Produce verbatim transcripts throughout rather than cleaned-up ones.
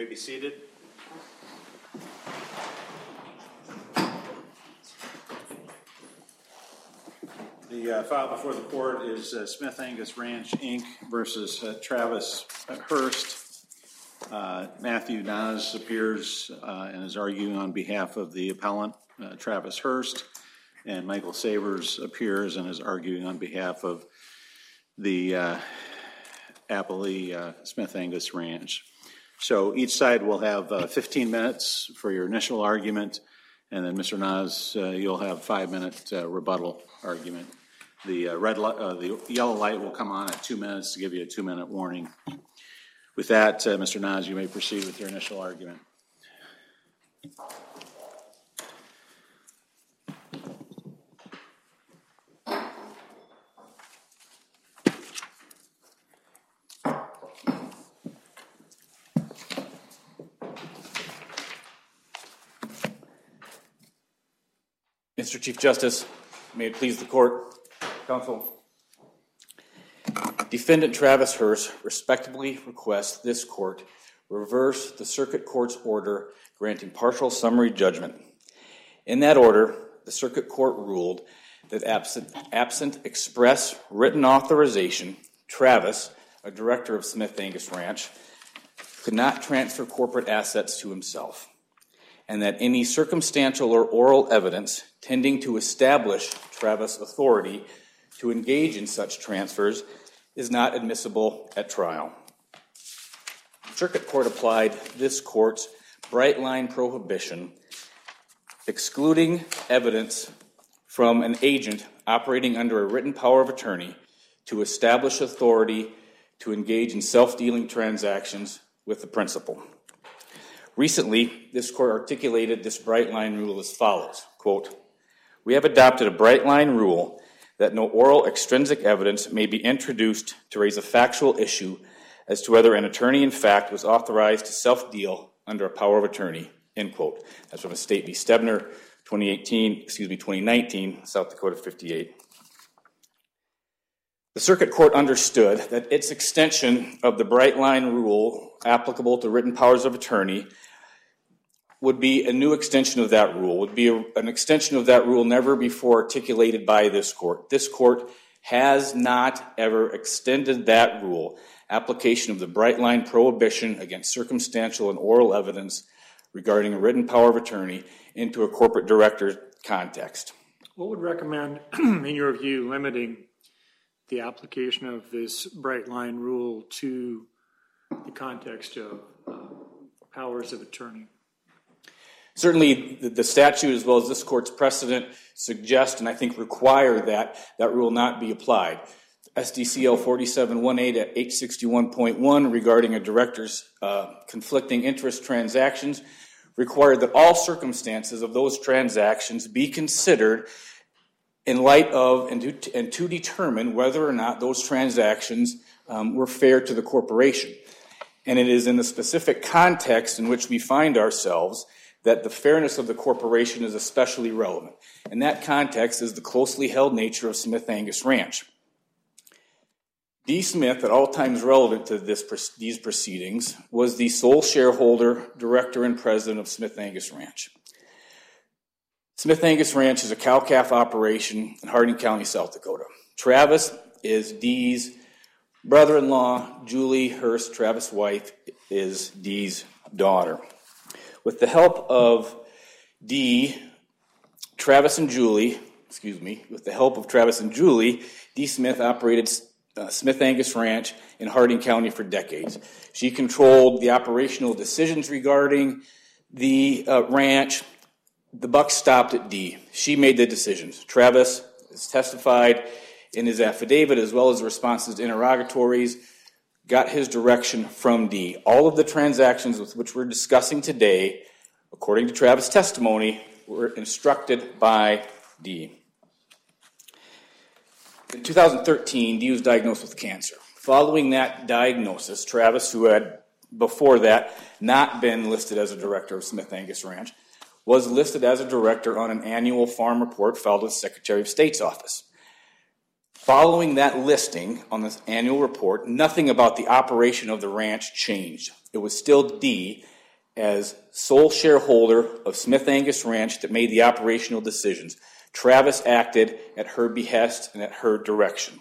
may be seated. The uh, file before the court is uh, Smith Angus Ranch, Incorporated versus uh, Travis uh, Hurst. Uh, Matthew Nas appears uh, and is arguing on behalf of the appellant, uh, Travis Hurst, and Michael Savers appears and is arguing on behalf of the uh, appellee, uh, Smith Angus Ranch. So each side will have uh, fifteen minutes for your initial argument, and then Mister Nas, uh, you'll have five minute uh, rebuttal argument. The uh, red, li- uh, the yellow light will come on at two minutes to give you a two minute warning. With that, uh, Mister Nas, you may proceed with your initial argument. Mister Chief Justice, may it please the court, counsel. Defendant Travis Hurst respectfully requests this court reverse the circuit court's order granting partial summary judgment. In that order, the circuit court ruled that absent, absent express written authorization, Travis, a director of Smith Angus Ranch, could not transfer corporate assets to himself, and that any circumstantial or oral evidence tending to establish Travis' authority to engage in such transfers is not admissible at trial. The Circuit Court applied this court's bright-line prohibition excluding evidence from an agent operating under a written power of attorney to establish authority to engage in self-dealing transactions with the principal. Recently, this court articulated this bright-line rule as follows, quote, "We have adopted a bright-line rule that no oral extrinsic evidence may be introduced to raise a factual issue as to whether an attorney in fact was authorized to self-deal under a power of attorney," end quote. That's from a State v. Stebner, twenty eighteen, excuse me, twenty nineteen, South Dakota fifty-eight. The Circuit Court understood that its extension of the bright-line rule applicable to written powers of attorney would be a new extension of that rule, would be a, an extension of that rule never before articulated by this court. This court has not ever extended that rule, application of the bright-line prohibition against circumstantial and oral evidence regarding a written power of attorney into a corporate director context. What would recommend, in your view, limiting the application of this bright-line rule to the context of uh, powers of attorney? Certainly, the statute, as well as this court's precedent, suggest and I think require that that rule not be applied. S D C L forty-seven eighteen at H sixty-one point one regarding a director's uh, conflicting interest transactions required that all circumstances of those transactions be considered in light of and to, and to determine whether or not those transactions um, were fair to the corporation. And it is in the specific context in which we find ourselves that the fairness of the corporation is especially relevant. And that context is the closely held nature of Smith Angus Ranch. D. Smith, at all times relevant to this, these proceedings, was the sole shareholder, director, and president of Smith Angus Ranch. Smith Angus Ranch is a cow-calf operation in Hardin County, South Dakota. Travis is Dee's brother-in-law. Julie Hurst, Travis' wife, is Dee's daughter. With the help of Dee, Travis and Julie, excuse me, with the help of Travis and Julie, Dee Smith operated uh, Smith Angus Ranch in Hardin County for decades. She controlled the operational decisions regarding the uh, ranch. The buck stopped at Dee. She made the decisions. Travis has testified in his affidavit as well as responses to interrogatories, got his direction from Dee. All of the transactions with which we're discussing today, according to Travis' testimony, were instructed by Dee. In two thousand thirteen, Dee was diagnosed with cancer. Following that diagnosis, Travis, who had before that not been listed as a director of Smith Angus Ranch, was listed as a director on an annual farm report filed with the Secretary of State's office. Following that listing on this annual report, nothing about the operation of the ranch changed. It was still Dee as sole shareholder of Smith Angus Ranch that made the operational decisions. Travis acted at her behest and at her direction.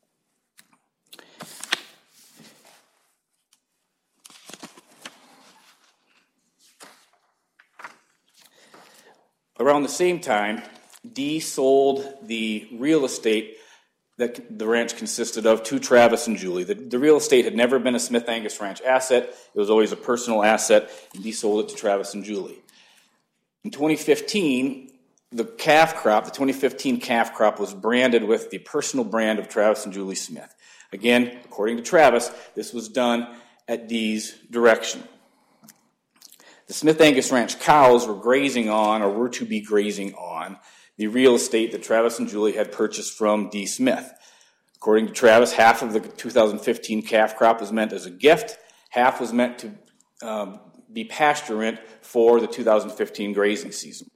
Around the same time, Dee sold the real estate that the ranch consisted of to Travis and Julie. The, the real estate had never been a Smith Angus Ranch asset. It was always a personal asset, and Dee sold it to Travis and Julie. In twenty fifteen, the calf crop, the twenty fifteen calf crop was branded with the personal brand of Travis and Julie Smith. Again, according to Travis, this was done at Dee's direction. The Smith Angus Ranch cows were grazing on, or were to be grazing on, the real estate that Travis and Julie had purchased from Dee Smith. According to Travis, half of the two thousand fifteen calf crop was meant as a gift, half was meant to um, be pasturant for the two thousand fifteen grazing season.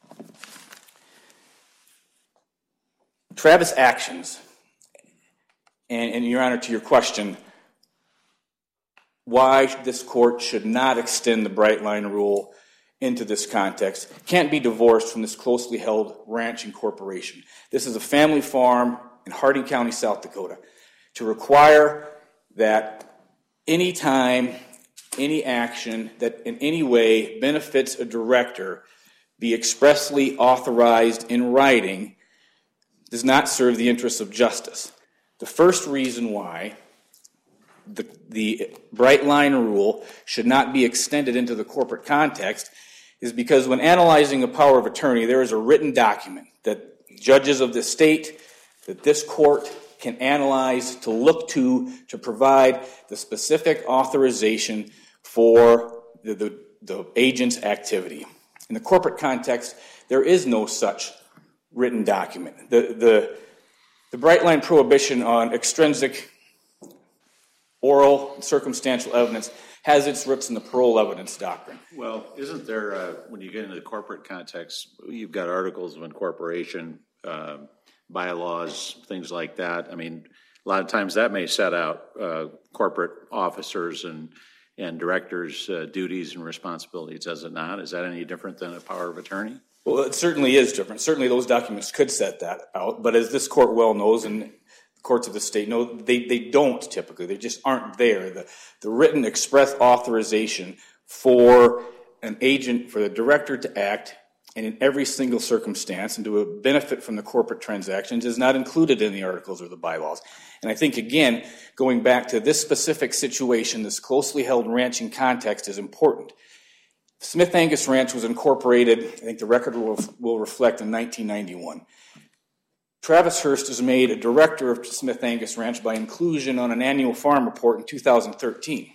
Travis' actions, and, and Your Honor, to your question, why this court should not extend the Bright Line Rule into this context can't be divorced from this closely held ranch incorporation. This is a family farm in Harding County, South Dakota. To require that any time, any action that in any way benefits a director be expressly authorized in writing does not serve the interests of justice. The first reason why The, the Bright Line Rule should not be extended into the corporate context is because when analyzing a power of attorney, there is a written document that judges of the state, that this court can analyze to look to to provide the specific authorization for the, the, the agent's activity. In the corporate context, there is no such written document. The, the, the Bright Line prohibition on extrinsic oral and circumstantial evidence has its roots in the parole evidence doctrine. Well, isn't there, uh, when you get into the corporate context, you've got articles of incorporation, uh, bylaws, things like that. I mean, a lot of times that may set out uh, corporate officers and, and directors' uh, duties and responsibilities, does it not? Is that any different than a power of attorney? Well, it certainly is different. Certainly those documents could set that out, but as this court well knows, and courts of the state know, they, they don't typically. They just aren't there. The, the written express authorization for an agent, for the director to act, and in every single circumstance and to benefit from the corporate transactions is not included in the articles or the bylaws. And I think, again, going back to this specific situation, this closely held ranching context is important. Smith Angus Ranch was incorporated, I think the record will, will reflect, in nineteen ninety-one. Travis Hearst is made a director of Smith Angus Ranch by inclusion on an annual farm report in two thousand thirteen.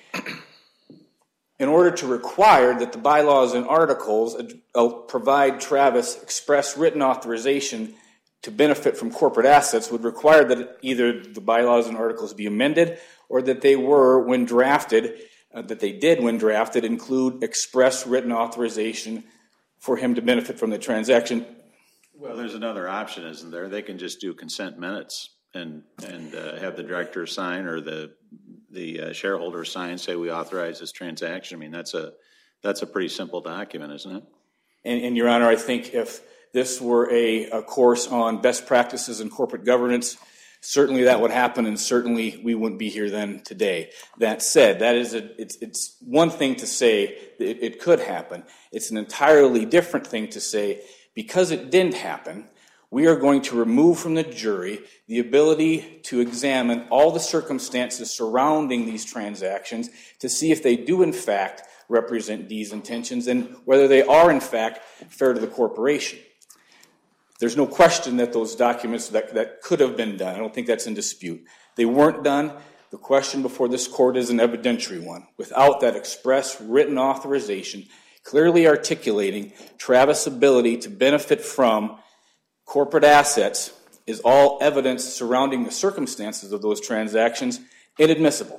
In order to require that the bylaws and articles provide Travis express written authorization to benefit from corporate assets would require that either the bylaws and articles be amended or that they were, when drafted, uh, that they did when drafted, include express written authorization for him to benefit from the transaction. Well, there's another option, isn't there? They can just do consent minutes and and uh, have the director sign or the the uh, shareholder sign, say we authorize this transaction. I mean, that's a that's a pretty simple document, isn't it? And, and Your Honor, I think if this were a, a course on best practices in corporate governance, certainly that would happen, and certainly we wouldn't be here then today. That said, that is a, it's, it's one thing to say that it, it could happen. It's an entirely different thing to say, because it didn't happen, we are going to remove from the jury the ability to examine all the circumstances surrounding these transactions to see if they do in fact represent Dee's intentions and whether they are in fact fair to the corporation. There's no question that those documents that, that could have been done, I don't think that's in dispute. They weren't done. The question before this court is an evidentiary one. Without that express written authorization clearly articulating Travis' ability to benefit from corporate assets is all evidence surrounding the circumstances of those transactions inadmissible.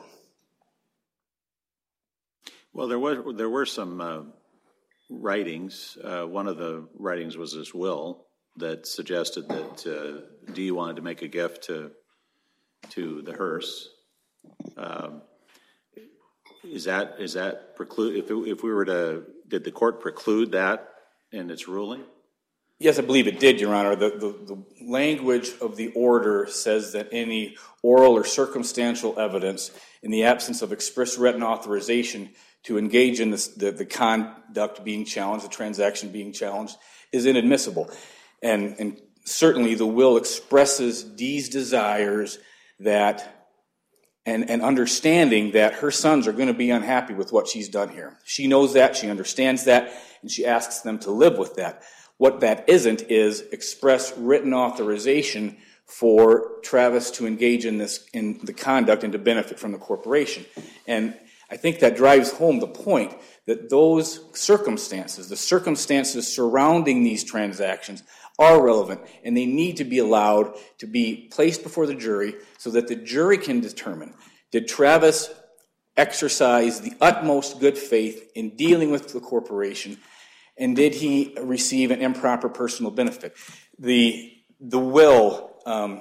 Well, there was there were some uh, writings. Uh, one of the writings was this will that suggested that uh, Dee wanted to make a gift to to the Hearsts. Um, is that, is that preclude, if, it- if we were to, did the court preclude that in its ruling? Yes, I believe it did, Your Honor. The, the, the language of the order says that any oral or circumstantial evidence in the absence of express written authorization to engage in this, the, the conduct being challenged, the transaction being challenged, is inadmissible. And, and certainly the will expresses Dee's desires that, and, and understanding that her sons are going to be unhappy with what she's done here. She knows that, she understands that, and she asks them to live with that. What that isn't is express written authorization for Travis to engage in this, in the conduct and to benefit from the corporation. And I think that drives home the point that those circumstances, the circumstances surrounding these transactions, are relevant, and they need to be allowed to be placed before the jury so that the jury can determine, did Travis exercise the utmost good faith in dealing with the corporation, and did he receive an improper personal benefit? The, the will, um,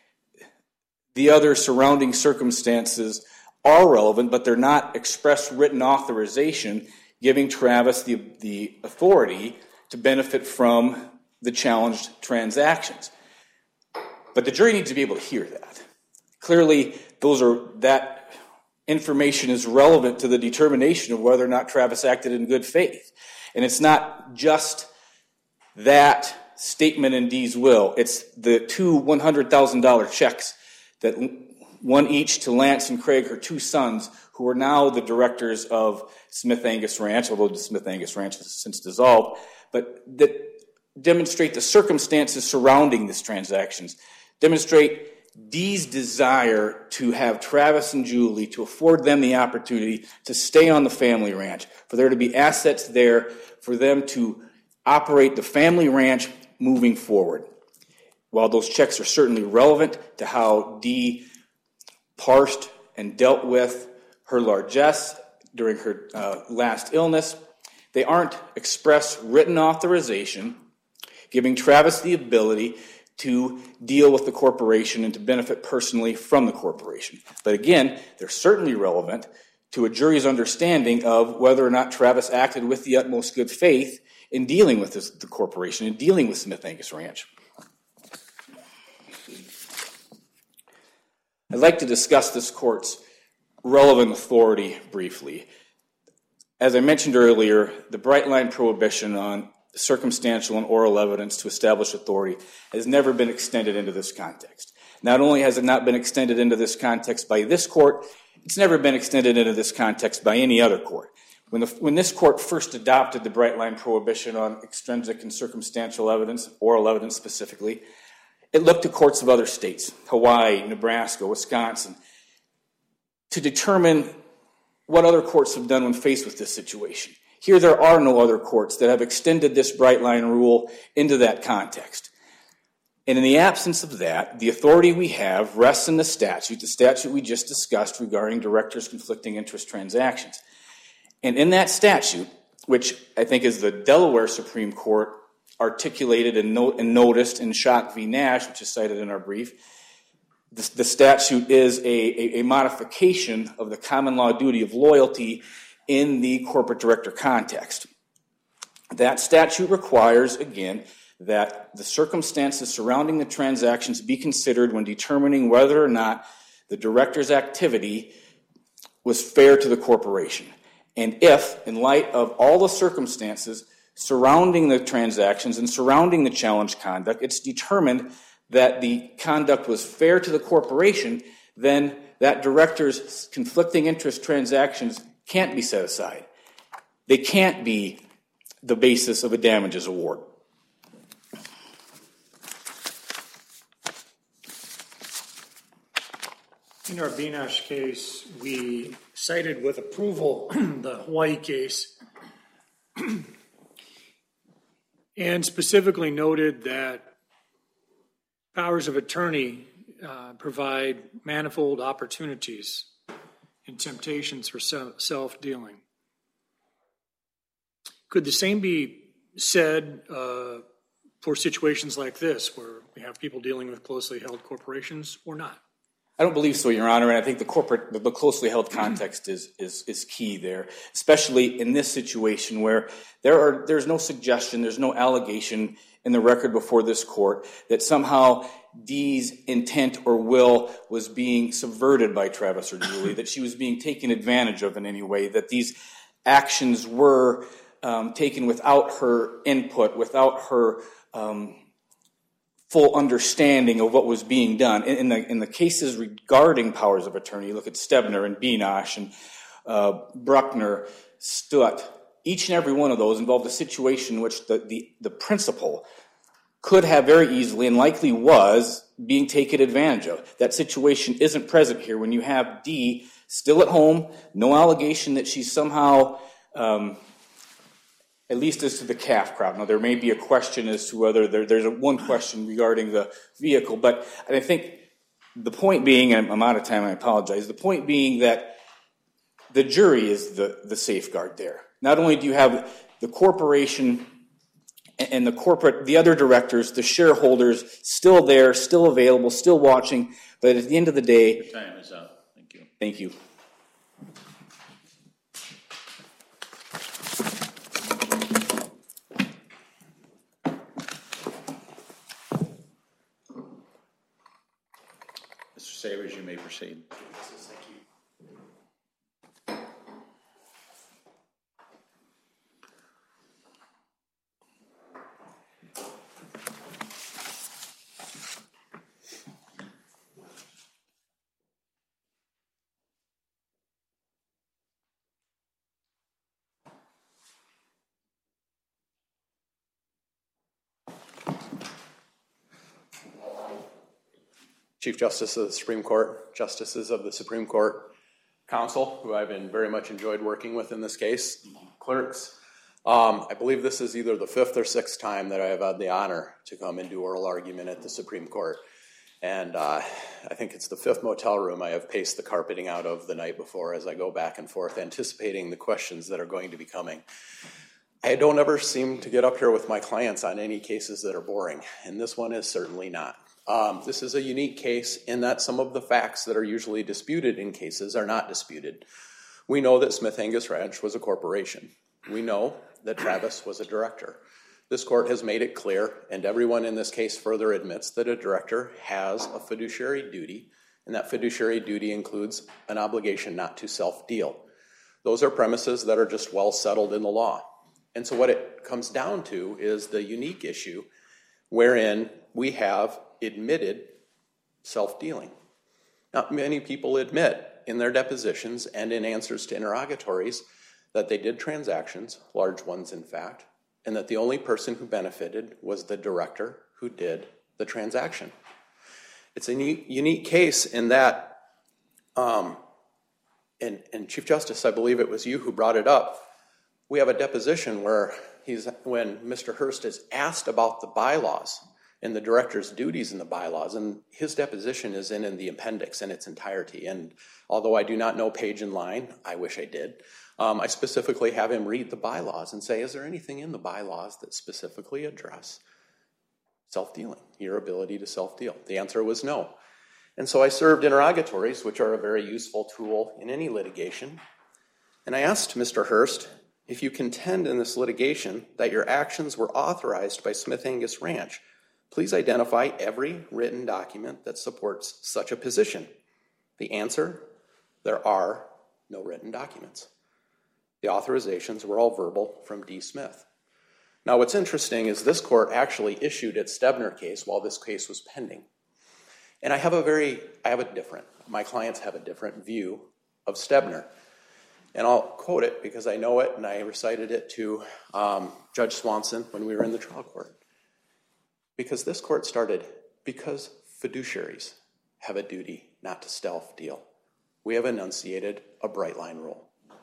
the other surrounding circumstances are relevant, but they're not express written authorization giving Travis the, the authority to benefit from the challenged transactions. But the jury needs to be able to hear that. Clearly, those are, that information is relevant to the determination of whether or not Travis acted in good faith. And it's not just that statement in Dee's will. It's the two one hundred thousand dollars checks, that one each to Lance and Craig, her two sons, who are now the directors of Smith Angus Ranch, although the Smith Angus Ranch has since dissolved, but that demonstrate the circumstances surrounding these transactions, demonstrate Dee's desire to have Travis and Julie, to afford them the opportunity to stay on the family ranch, for there to be assets there, for them to operate the family ranch moving forward. While those checks are certainly relevant to how Dee parsed and dealt with her largesse during her uh, last illness, they aren't express written authorization giving Travis the ability to deal with the corporation and to benefit personally from the corporation. But again, they're certainly relevant to a jury's understanding of whether or not Travis acted with the utmost good faith in dealing with this, the corporation, in dealing with Smith Angus Ranch. I'd like to discuss this court's relevant authority briefly. As I mentioned earlier, the bright line prohibition on circumstantial and oral evidence to establish authority has never been extended into this context. Not only has it not been extended into this context by this court, it's never been extended into this context by any other court. When, the, when this court first adopted the bright line prohibition on extrinsic and circumstantial evidence, oral evidence specifically, it looked to courts of other states, Hawaii, Nebraska, Wisconsin, to determine what other courts have done when faced with this situation. Here there are no other courts that have extended this bright line rule into that context. And in the absence of that, the authority we have rests in the statute, the statute we just discussed regarding directors' conflicting interest transactions. And in that statute, which I think is the Delaware Supreme Court articulated and, not- and noticed in Schock v. Nash, which is cited in our brief, the, the statute is a, a, a modification of the common law duty of loyalty in the corporate director context. That statute requires, again, that the circumstances surrounding the transactions be considered when determining whether or not the director's activity was fair to the corporation. And if, in light of all the circumstances surrounding the transactions and surrounding the challenged conduct, it's determined that the conduct was fair to the corporation, then that director's conflicting interest transactions can't be set aside. They can't be the basis of a damages award. In our Benash case, we cited with approval the Hawaii case and specifically noted that powers of attorney uh, provide manifold opportunities and temptations for self-dealing. Could the same be said uh, for situations like this, where we have people dealing with closely held corporations, or not? I don't believe so, Your Honor, and I think the corporate, the closely held context is is is key there, especially in this situation where there are there's no suggestion, there's no allegation in the record before this court that somehow Dee's intent or will was being subverted by Travis or Julie, that she was being taken advantage of in any way, that these actions were um, taken without her input, without her um, full understanding of what was being done. In, in, the, in the cases regarding powers of attorney, you look at Stebner and Beanosh and uh, Bruckner, Stutt, each and every one of those involved a situation in which the, the, the principal could have very easily and likely was being taken advantage of. That situation isn't present here when you have Dee still at home, no allegation that she's somehow, um, at least as to the calf crowd. Now, there may be a question as to whether there, there's a, one question regarding the vehicle, but I think the point being, and I'm out of time, I apologize, the point being that the jury is the, the safeguard there. Not only do you have the corporation and the corporate, the other directors, the shareholders, still there, still available, still watching, but at the end of the day... Your time is up. Thank you. Thank you. Mister Savers, you may proceed. Chief Justice of the Supreme Court, Justices of the Supreme Court, Counsel, who I've been very much enjoyed working with in this case, clerks. Um, I believe this is either the fifth or sixth time that I have had the honor to come and do oral argument at the Supreme Court. And uh, I think it's the fifth motel room I have paced the carpeting out of the night before as I go back and forth, anticipating the questions that are going to be coming. I don't ever seem to get up here with my clients on any cases that are boring, and this one is certainly not. Um, this is a unique case in that some of the facts that are usually disputed in cases are not disputed. We know that Smith Angus Ranch was a corporation. We know that Travis was a director. This court has made it clear, and everyone in this case further admits that a director has a fiduciary duty, and that fiduciary duty includes an obligation not to self-deal. Those are premises that are just well settled in the law. And so what it comes down to is the unique issue wherein we have admitted self-dealing. Not many people admit in their depositions and in answers to interrogatories that they did transactions, large ones in fact, and that the only person who benefited was the director who did the transaction. It's a unique case in that, um, and, and Chief Justice, I believe it was you who brought it up, we have a deposition where he's, when Mister Hurst is asked about the bylaws and the director's duties in the bylaws, and his deposition is in, in the appendix in its entirety. And although I do not know page and line, I wish I did, um, I specifically have him read the bylaws and say, is there anything in the bylaws that specifically address self-dealing, your ability to self-deal? The answer was no. And so I served interrogatories, which are a very useful tool in any litigation. And I asked Mister Hurst, if you contend in this litigation that your actions were authorized by Smith Angus Ranch, please identify every written document that supports such a position. The answer, there are no written documents. The authorizations were all verbal from D. Smith. Now what's interesting is this court actually issued its Stebner case while this case was pending. And I have a very, I have a different, my clients have a different view of Stebner. And I'll quote it because I know it and I recited it to um, Judge Swanson when we were in the trial court. Because this court started, because fiduciaries have a duty not to self-deal, we have enunciated a bright line rule.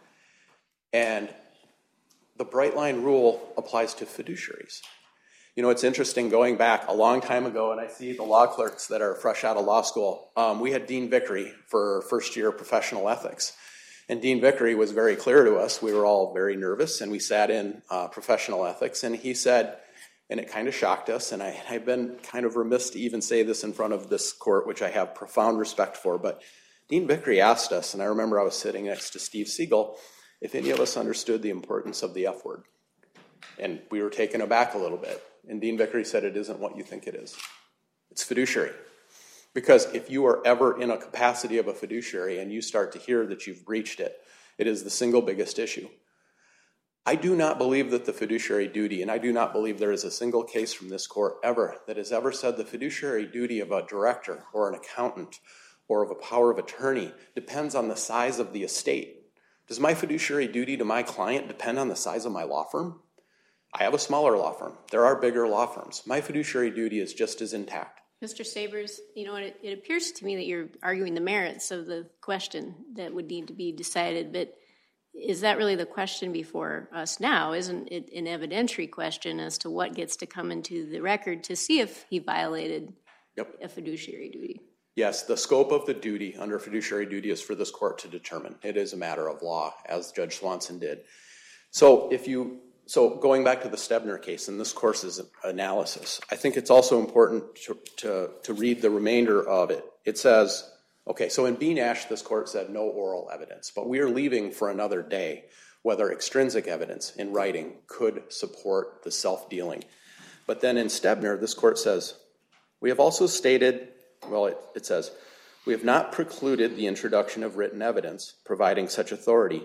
And the bright line rule applies to fiduciaries. You know, it's interesting going back a long time ago, and I see the law clerks that are fresh out of law school. Um, we had Dean Vickery for first year professional ethics. And Dean Vickery was very clear to us. We were all very nervous, and we sat in uh, professional ethics, and he said, And it kind of shocked us, and I, I've been kind of remiss to even say this in front of this court, which I have profound respect for, but Dean Vickery asked us, and I remember I was sitting next to Steve Siegel, if any of us understood the importance of the F word. And we were taken aback a little bit. And Dean Vickery said, it isn't what you think it is. It's fiduciary. Because if you are ever in a capacity of a fiduciary and you start to hear that you've breached it, it is the single biggest issue. I do not believe that the fiduciary duty, and I do not believe there is a single case from this court ever that has ever said the fiduciary duty of a director or an accountant or of a power of attorney depends on the size of the estate. Does my fiduciary duty to my client depend on the size of my law firm? I have a smaller law firm. There are bigger law firms. My fiduciary duty is just as intact. Mister Sabers, you know, it, it appears to me that you're arguing the merits of the question that would need to be decided, but is that really the question before us now? Isn't it an evidentiary question as to what gets to come into the record to see if he violated Yep. a fiduciary duty? Yes, the scope of the duty under fiduciary duty is for this court to determine. It is a matter of law, as Judge Swanson did. So if you, so going back to the Stebner case and this course's analysis, I think it's also important to, to, to read the remainder of it. It says, okay, so in B. Nash, this court said no oral evidence, but we are leaving for another day whether extrinsic evidence in writing could support the self-dealing. But then in Stebner, this court says, we have also stated, well, it, it says, we have not precluded the introduction of written evidence providing such authority.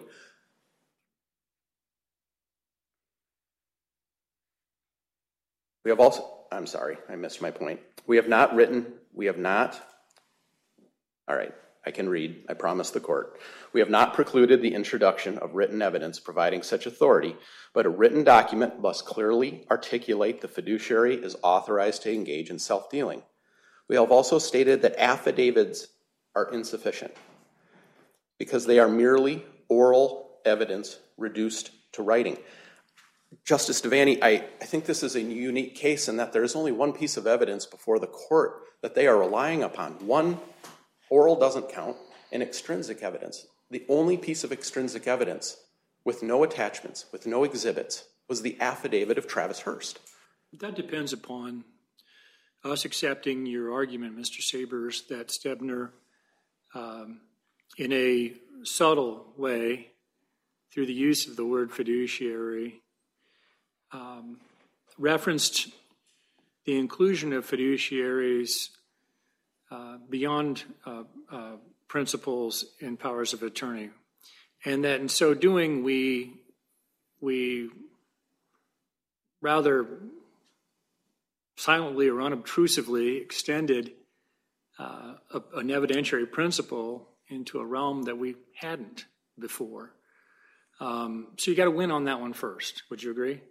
We have also, I'm sorry, I missed my point. We have not written, we have not, all right, I can read, I promise the court. We have not precluded the introduction of written evidence providing such authority, but a written document must clearly articulate the fiduciary is authorized to engage in self-dealing. We have also stated that affidavits are insufficient because they are merely oral evidence reduced to writing. Justice Devaney, I, I think this is a unique case in that there is only one piece of evidence before the court that they are relying upon. One, oral doesn't count, and extrinsic evidence. The only piece of extrinsic evidence with no attachments, with no exhibits, was the affidavit of Travis Hurst. That depends upon us accepting your argument, Mister Sabers, that Stebner, um, in a subtle way, through the use of the word fiduciary, um, referenced the inclusion of fiduciaries uh, beyond uh, uh, principles and powers of attorney, and that in so doing we we rather silently or unobtrusively extended uh, a, an evidentiary principle into a realm that we hadn't before. Um, so you got to win on that one first. Would you agree?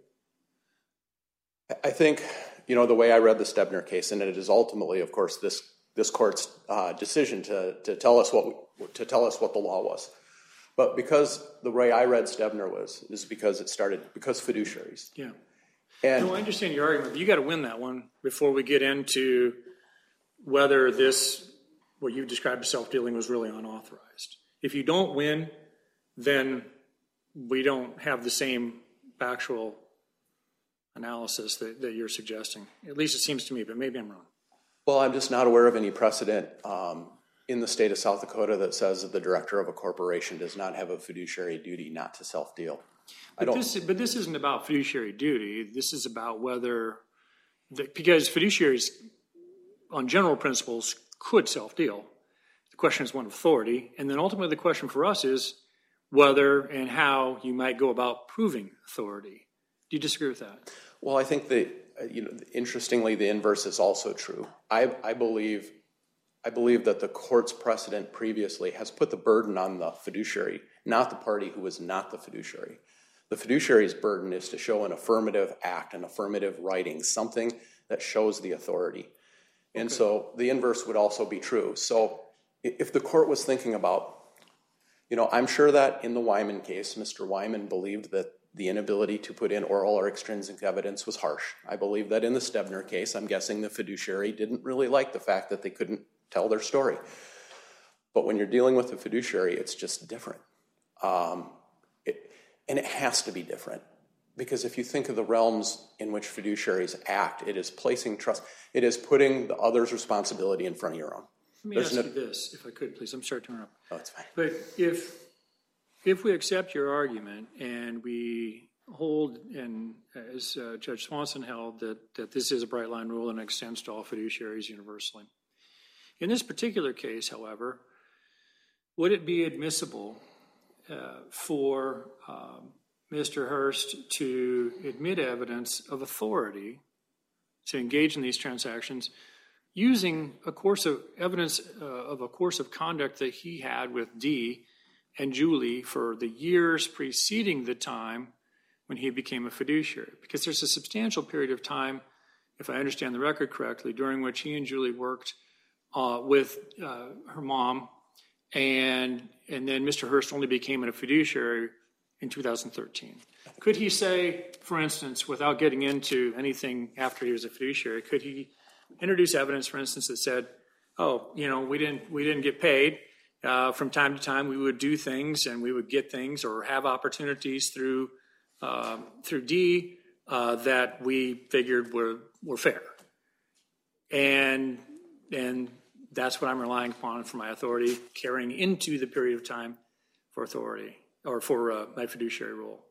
I think, you know, the way I read the Stebner case, and it is ultimately, of course, this this court's uh, decision to to tell us what we, to tell us what the law was. But because the way I read Stebner was is because it started because fiduciaries. Yeah. And no, I understand your argument, but you got to win that one before we get into whether this, what you described as self-dealing, was really unauthorized. If you don't win, then we don't have the same factual analysis that, that you're suggesting. At least it seems to me, but maybe I'm wrong. Well, I'm just not aware of any precedent um, in the state of South Dakota that says that the director of a corporation does not have a fiduciary duty not to self-deal. I But don't. this, but this isn't about fiduciary duty. This is about whether, the, because fiduciaries, on general principles, could self-deal. The question is one of authority, and then ultimately the question for us is whether and how you might go about proving authority. Do you disagree with that? Well, I think that, uh, you know, interestingly, the inverse is also true. I, I believe, I believe that the court's precedent previously has put the burden on the fiduciary, not the party who is not the fiduciary. The fiduciary's burden is to show an affirmative act, an affirmative writing, something that shows the authority. And okay. So the inverse would also be true. So if the court was thinking about, you know, I'm sure that in the Wyman case, Mister Wyman believed that the inability to put in oral or extrinsic evidence was harsh. I believe that in the Stebner case, I'm guessing the fiduciary didn't really like the fact that they couldn't tell their story. But when you're dealing with a fiduciary, it's just different. Um, it, and it has to be different Because if you think of the realms in which fiduciaries act, it is placing trust. It is putting the other's responsibility in front of your own. Let me There's ask no- you this, if I could, please. I'm sorry to interrupt. Oh, it's fine. But if, if we accept your argument and we hold, and as uh, Judge Swanson held, that, that this is a bright line rule and extends to all fiduciaries universally. In this particular case, however, would it be admissible uh, for um, Mister Hurst to admit evidence of authority to engage in these transactions using a course of evidence uh, of a course of conduct that he had with Dee and Julie for the years preceding the time when he became a fiduciary? Because there's a substantial period of time, if I understand the record correctly, during which he and Julie worked uh, with uh, her mom, and and then Mister Hurst only became a fiduciary in two thousand thirteen. Could he say, for instance, without getting into anything after he was a fiduciary, could he introduce evidence, for instance, that said, oh, you know, we didn't we didn't get paid. Uh, from time to time, we would do things and we would get things or have opportunities through uh, through D uh, that we figured were were fair, and and that's what I'm relying upon for my authority, carrying into the period of time for authority or for uh, my fiduciary role.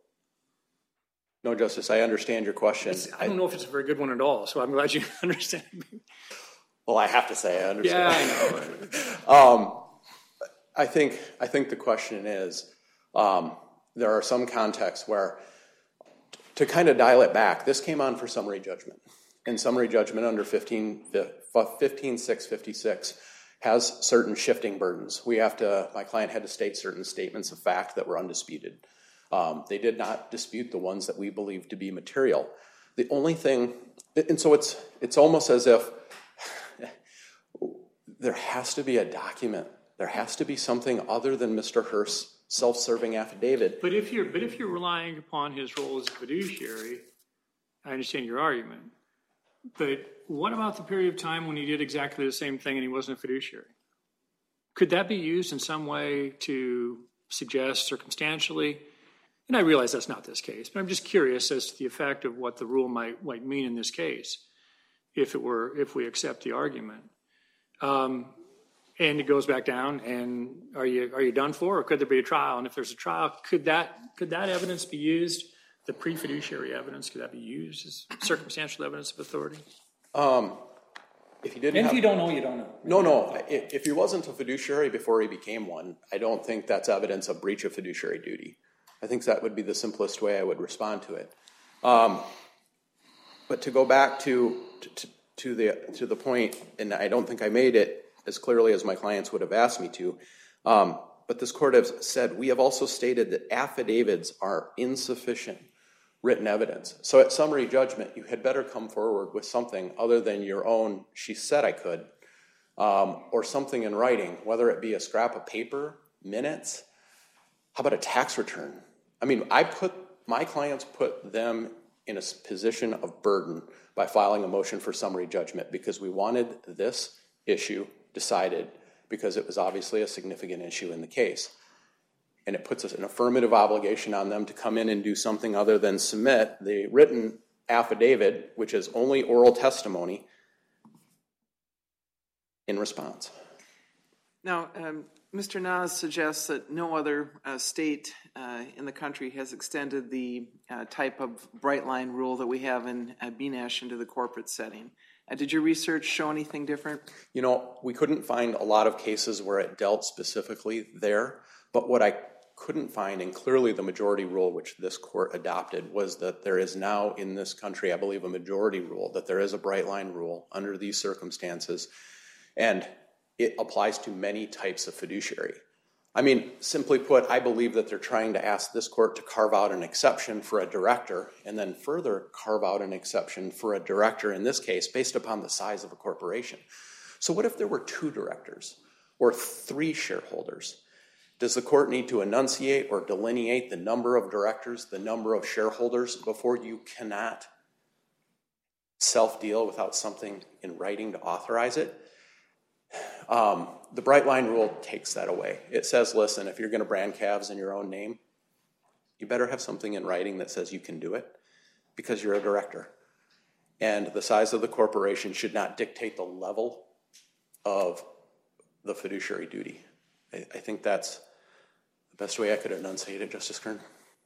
No, Justice, I understand your question. I don't know if it's a very good one at all, so I'm glad you understand me. Well, I have to say I understand. Yeah, I know. um, I think I think the question is, um, there are some contexts where, to kind of dial it back, this came on for summary judgment. And summary judgment under fifteen six fifty-six has certain shifting burdens. We have to, my client had to state certain statements of fact that were undisputed. Um, they did not dispute the ones that we believe to be material. The only thing, and so it's it's almost as if there has to be a document. There has to be something other than Mister Hurst's self-serving affidavit. But if you're but if you're relying upon his role as a fiduciary, I understand your argument. But what about the period of time when he did exactly the same thing and he wasn't a fiduciary? Could that be used in some way to suggest circumstantially? And I realize that's not this case, but I'm just curious as to the effect of what the rule might, might mean in this case, if it were, if we accept the argument. Um, and it goes back down, and are you are you done for, or could there be a trial? And if there's a trial, could that could that evidence be used? The pre-fiduciary evidence, could that be used as circumstantial evidence of authority? Um, if he didn't, And have, if you don't know, you don't know. no, no. If, if he wasn't a fiduciary before he became one, I don't think that's evidence of breach of fiduciary duty. I think that would be the simplest way I would respond to it. Um, but to go back to, to to the to the point, and I don't think I made it as clearly as my clients would have asked me to. Um, but this court has said we have also stated that affidavits are insufficient written evidence. So at summary judgment, you had better come forward with something other than your own, she said I could, um, or something in writing, whether it be a scrap of paper, minutes. How about a tax return? I mean, I put, my clients put them in a position of burden by filing a motion for summary judgment because we wanted this issue decided because it was obviously a significant issue in the case. And it puts us an affirmative obligation on them to come in and do something other than submit the written affidavit, which is only oral testimony, in response. Now, um, Mister Nas suggests that no other uh, state uh, in the country has extended the uh, type of bright line rule that we have in uh, B N A S H into the corporate setting. Uh, did your research show anything different? You know, we couldn't find a lot of cases where it dealt specifically there, but what I couldn't find, and clearly the majority rule which this court adopted, was that there is now in this country, I believe, a majority rule, that there is a bright line rule under these circumstances, and it applies to many types of fiduciary. I mean, simply put, I believe that they're trying to ask this court to carve out an exception for a director and then further carve out an exception for a director in this case based upon the size of a corporation. So what if there were two directors or three shareholders? Does the court need to enunciate or delineate the number of directors, the number of shareholders before you cannot self-deal without something in writing to authorize it? Um, the Bright Line Rule takes that away. It says, listen, if you're going to brand calves in your own name, you better have something in writing that says you can do it. because you're a director. And the size of the corporation should not dictate the level of the fiduciary duty. I, I think that's the best way I could enunciate it, Justice Kern.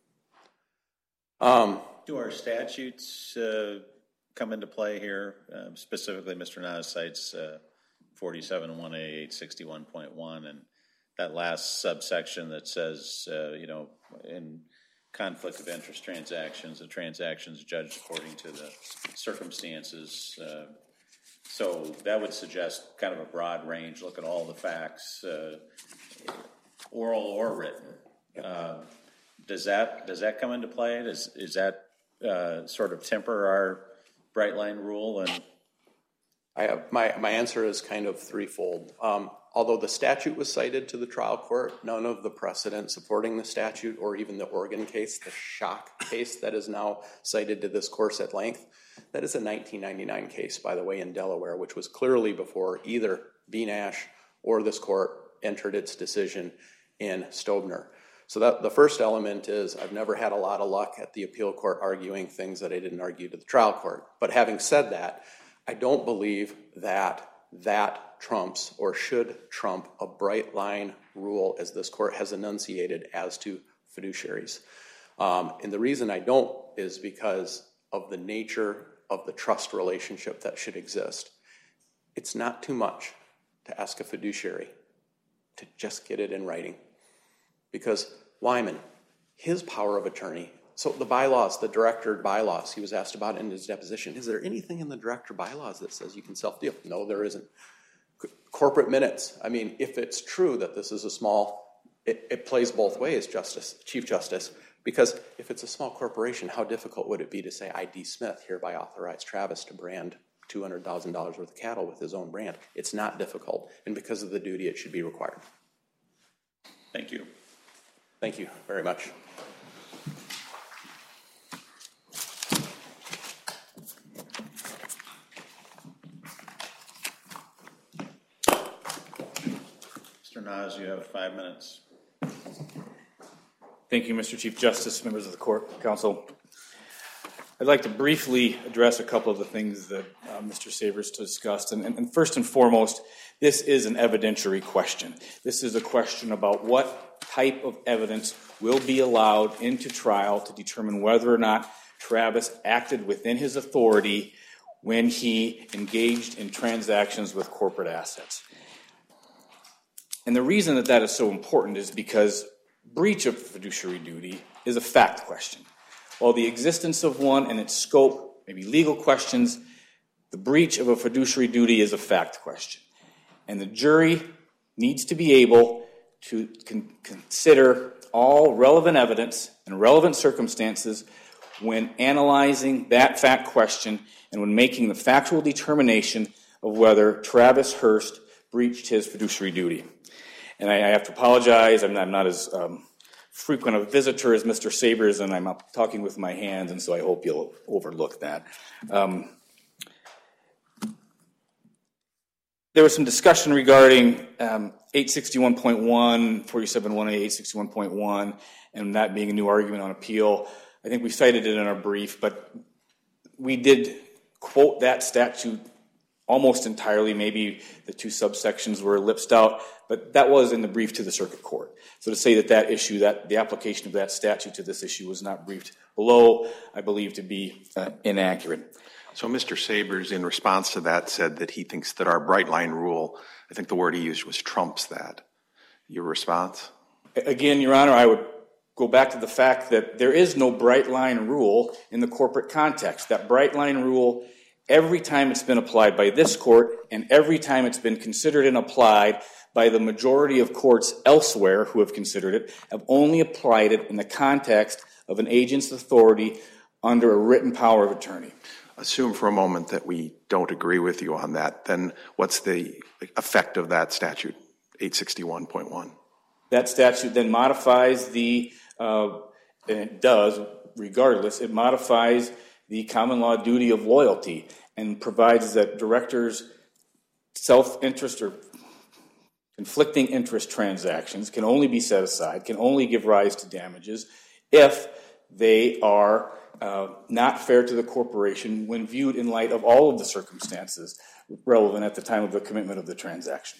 Um, Do our statutes uh, come into play here? Um, specifically, Mister Nas cites uh, forty-seven one A eight sixty-one point one and that last subsection that says, uh, you know, in conflict of interest transactions, the transactions judged according to the circumstances. Uh, so that would suggest kind of a broad range, look at all the facts, uh, oral or written. Uh, does that does that come into play? Does, is that uh, sort of temper our bright line rule? And I have, my, my answer is kind of threefold. Um, although the statute was cited to the trial court, none of the precedent supporting the statute or even the Oregon case, the Shock case that is now cited to this course at length, that is a nineteen ninety-nine case, by the way, in Delaware, which was clearly before either B-Nash or this court entered its decision in Stobner. So that the first element is I've never had a lot of luck at the appeal court arguing things that I didn't argue to the trial court. But having said that, I don't believe that that trumps or should trump a bright line rule as this court has enunciated as to fiduciaries. Um, and the reason I don't is because of the nature of the trust relationship that should exist. It's not too much to ask a fiduciary to just get it in writing. Because Wyman, his power of attorney, so the bylaws, the director bylaws, he was asked about in his deposition. Is there anything in the director bylaws that says you can self-deal? No, there isn't. C- corporate minutes. I mean, if it's true that this is a small, it, it plays both ways, Justice, Chief Justice, because if it's a small corporation, how difficult would it be to say, I, D. Smith, hereby authorize Travis to brand two hundred thousand dollars worth of cattle with his own brand? It's not difficult, and because of the duty, it should be required. thank you. Thank you very much. Mister Nas, you have five minutes. Thank you, Mister Chief Justice, members of the court, counsel. I'd like to briefly address a couple of the things that uh, Mister Sabers discussed. And, and, and first and foremost, this is an evidentiary question. This is a question about what type of evidence will be allowed into trial to determine whether or not Travis acted within his authority when he engaged in transactions with corporate assets. And the reason that that is so important is because breach of fiduciary duty is a fact question. While the existence of one and its scope may be legal questions, the breach of a fiduciary duty is a fact question. And the jury needs to be able to con- consider all relevant evidence and relevant circumstances when analyzing that fact question and when making the factual determination of whether Travis Hurst breached his fiduciary duty. And I, I have to apologize, I'm not, I'm not as um, frequent a visitor as Mister Sabers, and I'm up talking with my hands, and so I hope you'll overlook that. Um, there was some discussion regarding um, eight sixty-one point one, forty-seven one A, eight sixty-one point one, and that being a new argument on appeal. I think we cited it in our brief, but we did quote that statute almost entirely. Maybe the two subsections were ellipsed out, but that was in the brief to the circuit court. So to say that that issue, that the application of that statute to this issue was not briefed below, I believe to be uh, inaccurate. So Mister Sabers, in response to that, said that he thinks that our bright line rule, I think the word he used was trumps that. Your response? Again, Your Honor, I would go back to the fact that there is no bright line rule in the corporate context. That bright line rule, every time it's been applied by this court and every time it's been considered and applied by the majority of courts elsewhere who have considered it, have only applied it in the context of an agent's authority under a written power of attorney. Assume for a moment that we don't agree with you on that, then what's the effect of that statute, eight sixty-one point one? That statute then modifies the, uh, and it does, regardless, it modifies the common law duty of loyalty and provides that directors' self-interest or conflicting interest transactions can only be set aside, can only give rise to damages if they are uh, not fair to the corporation when viewed in light of all of the circumstances relevant at the time of the commitment of the transaction.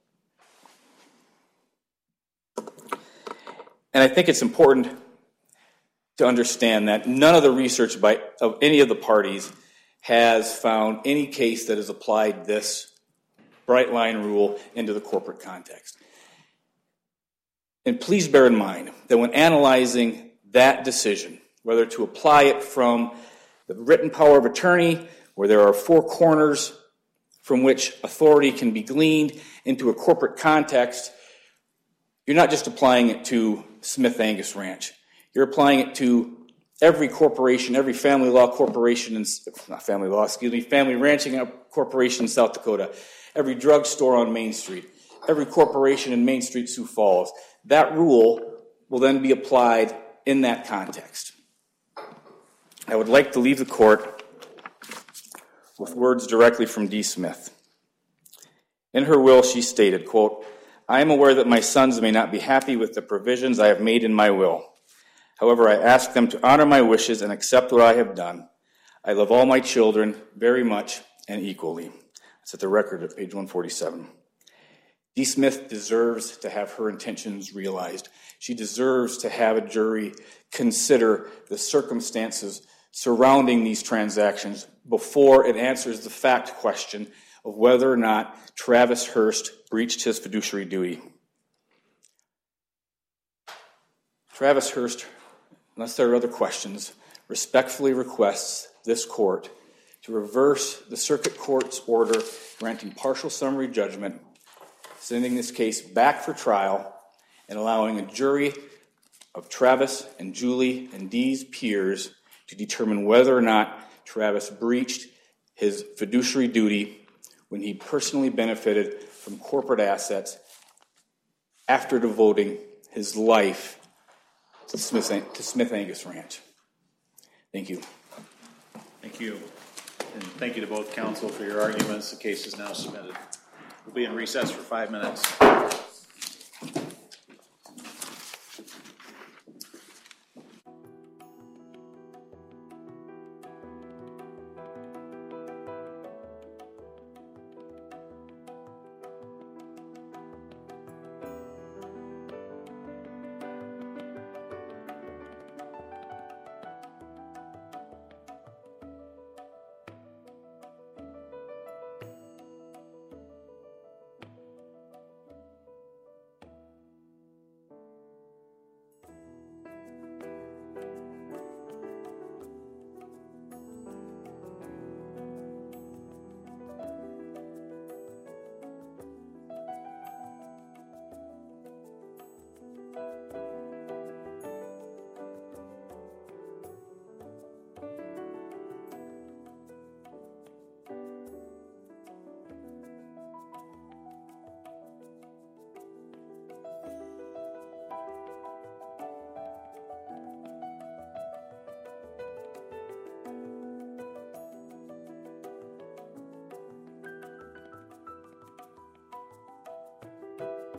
And I think it's important to understand that none of the research by of any of the parties has found any case that has applied this bright line rule into the corporate context. And please bear in mind that when analyzing that decision, whether to apply it from the written power of attorney, where there are four corners from which authority can be gleaned, into a corporate context, you're not just applying it to Smith Angus Ranch. You're applying it to every corporation, every family law corporation, in, not family law, excuse me, family ranching corporation in South Dakota, every drugstore on Main Street, every corporation in Main Street, Sioux Falls. That rule will then be applied in that context. I would like to leave the court with words directly from Dee Smith. In her will, she stated, quote, "I am aware that my sons may not be happy with the provisions I have made in my will. However, I ask them to honor my wishes and accept what I have done. I love all my children very much and equally." That's at the record at page one forty-seven. Dee Smith deserves to have her intentions realized. She deserves to have a jury consider the circumstances surrounding these transactions before it answers the fact question of whether or not Travis Hurst breached his fiduciary duty. Travis Hurst, unless there are other questions, respectfully requests this court to reverse the circuit court's order granting partial summary judgment, sending this case back for trial, and allowing a jury of Travis and Julie and Dee's peers to determine whether or not Travis breached his fiduciary duty when he personally benefited from corporate assets after devoting his life to Smith, to Smith Angus Ranch. Thank you. Thank you. And thank you to both counsel for your arguments. The case is now submitted. We'll be in recess for five minutes.